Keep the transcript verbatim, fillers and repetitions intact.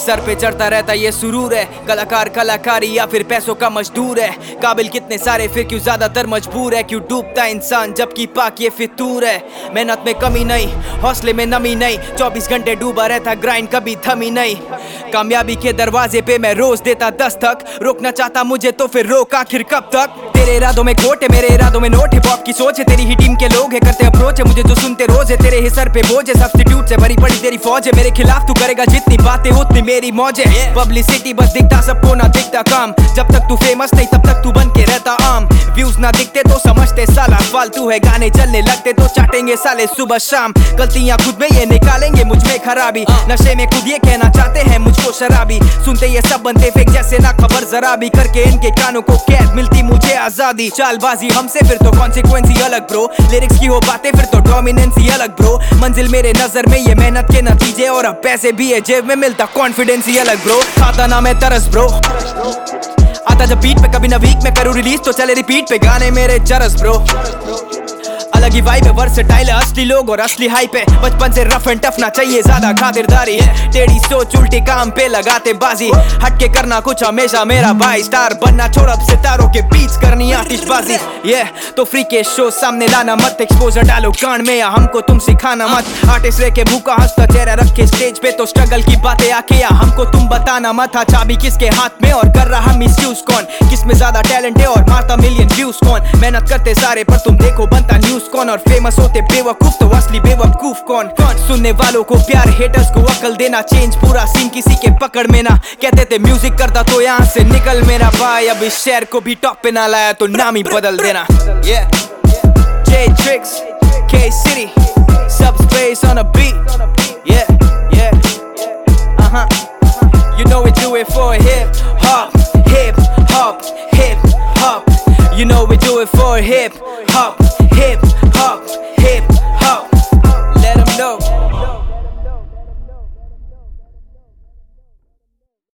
Sir पे चढ़ता रहता ये सुरूर है, कलाकार कलाकारी या फिर पैसों का मजदूर है। काबिल कितने सारे फिर क्यों ज्यादातर मजबूर है, क्यों डूबता इंसान जबकि पाक ये फितूर है। मेहनत में कमी नहीं, हौसले में नमी नहीं, चौबीस घंटे डूबा रहता ग्राइंड कभी थमी नहीं। कामयाबी के दरवाजे पे मैं रोज देता दस्तक, रोकना चाहता मुझे तो फिर रोक आखिर कब तक। तेरे इरादों में खोट है, मेरे इरादों में नोट है, पॉप की सोच है, तेरी ही टीम के लोग है करते अप्रोच है मुझे जो सुनते रोज है। तेरे ही सर पे बोझ है, सब्स्टिट्यूट से भरी पड़ी तेरी फौज है, मेरे खिलाफ तू करेगा जितनी बातें उतनी मेरी मौज है। पब्लिसिटी बस दिखता सबको ना दिखता काम, जब तक तू फेमस नहीं तब तक तू बन के रहता आम। व्यूज ना दिखते तो समझते साला फालतू है, गाने चलने लगते तो चाटेंगे साले सुबह शाम। गलतियां खुद में ये निकालेंगे मुझ में खराबी, नशे में खुद ये कहना चाहते हैं मुझको शराबी। सुनते ये सब बनते फेक जैसे ना खबर जरा भी, करके इनके कानों को कैद मिलती मुझे आजादी। चालबाजी हमसे फिर तो कॉन्सिक्वेंस अलग ब्रो, लिरिक्स की हो बातें फिर तो डोमिनेंस अलग ब्रो। मंजिल मेरे नजर में ये मेहनत के नतीजे, और अब पैसे भी है जेब में मिलता कॉन्फिडेंस ही अलग ब्रो। खाता ना मैं तरस ब्रो, आता जब बीट पे कभी ना वीक में करूँ रिलीज तो चले रिपीट पे गाने मेरे चरस ब्रो। अलग ही वाइब है, वर्सेटाइल है, असली लोग और असली हाइप है। बचपन से रफ एंड टफ ना चाहिए ज्यादा खातिरदारी है, टेढ़ी सोच उल्टे काम पे लगाते बाजी। हटके करना कुछ हमेशा मेरा भाई, स्टार बनना छोड़ अब सितारों के बीच करनी आतिशबाजी। ये yeah, तो फ्री के शो सामने लाना मत, एक्सपोजर डालो कान में या हमको तुम सिखाना मत। आर्टिस्ट रह के भूखा हंसता चेहरा रखे स्टेज पे, तो स्ट्रगल की बातें आके या हमको तुम बताना मत। हाँ चाबी किसके हाथ में और कर रहा मिसयूज कौन, किसमें ज्यादा टैलेंट है और मारता मिलियन व्यूज कौन। मेहनत करते सारे पर तुम देखो बनता न्यूज कौन, और फेमस होते बेवकूफ तो असली बेवकूफ कौन। कौन सुनने वालों को प्यार, हेटर्स को अकल देना, चेंज पूरा सीन किसी के पकड़ में ना। कहते थे म्यूजिक करता तो यहाँ से निकल मेरा भाई, अब इस शहर को भी टॉप पे ना लाया तो नाम ही बदल देना। Yeah, J Tricks, K City, Subspace on a beat. Yeah, yeah, uh huh. You know we do it for hip hop, hip hop, hip hop. You know we do it for hip hop.